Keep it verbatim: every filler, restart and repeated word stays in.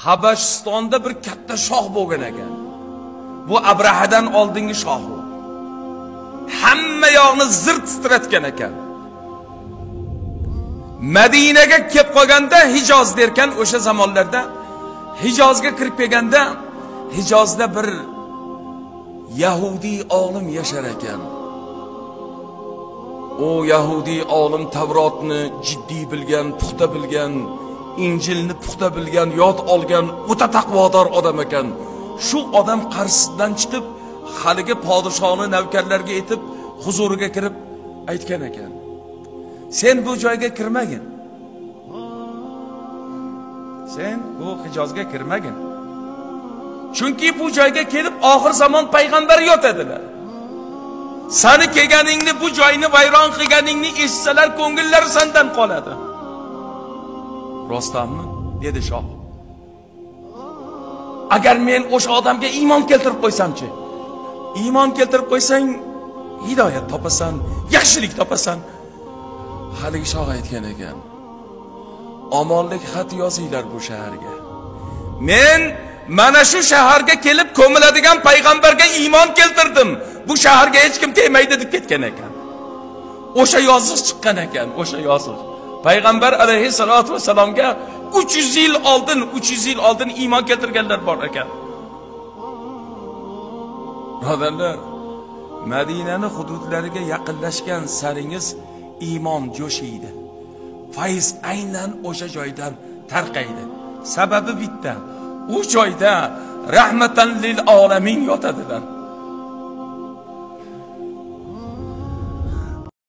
Habashistonda bir katta shoh bo'lgan ekan. Bu Abrahadan oldingi shoh. Hamma yoqni zir titratgan ekan. Madinaga kelib qolganda Hijoz derkan, o'sha zamonlarda Hijozga kirib kelganda Hijozda bir Yahudiy olim yashar ekan. O Yahudiy olim Tavrotni jiddiy bilgan, puxta bilgan, Injilni puxta bilgan, yod olgan, o'ta taqvodor odam ekan. Shu odam qarshisidan chiqib, haligi podshoni navkarlarga aytib, huzuriga kirib aytgan ekan. Sen bu joyga kirmagin. Sen bu Hijozga kirmagin. Chunki bu joyga kelib oxir zamon payg'ambar yotadilar. Sani kelganingni, bu joyni vayron qilganingni eshitsalar, ko'ngillari sendan qoladi. Rostdanmi? Dedi shoh. Agar men o'sha odamga iymon keltirib qo'ysam-chi? Iymon keltirib qo'ysang, hidoyat topasan, yaxshilik topasan. Haligi shoh aytgan ekan. Omonlik xat yozinglar bu shaharga. Men mana shu shaharga kelib ko'miladigan payg'ambarga iymon keltirdim. Bu shaharga hech kim tegmaydi deb ketgan ekan. O'sha yoziq chiqqan ekan, o'sha yoziq. Payg'ambar alayhissalatu vasallamga uch yuz yil oldin, uch yuz yil oldin iymon keltirganlar bor ekan. Birodarlar, Madinaning hududlariga yaqinlashgan saringiz iymon jo'shiydi. Fayz aynan o'sha joydan tarqaydi. Sababi bitta. U joyda rahmatan lil alamin yotadilar.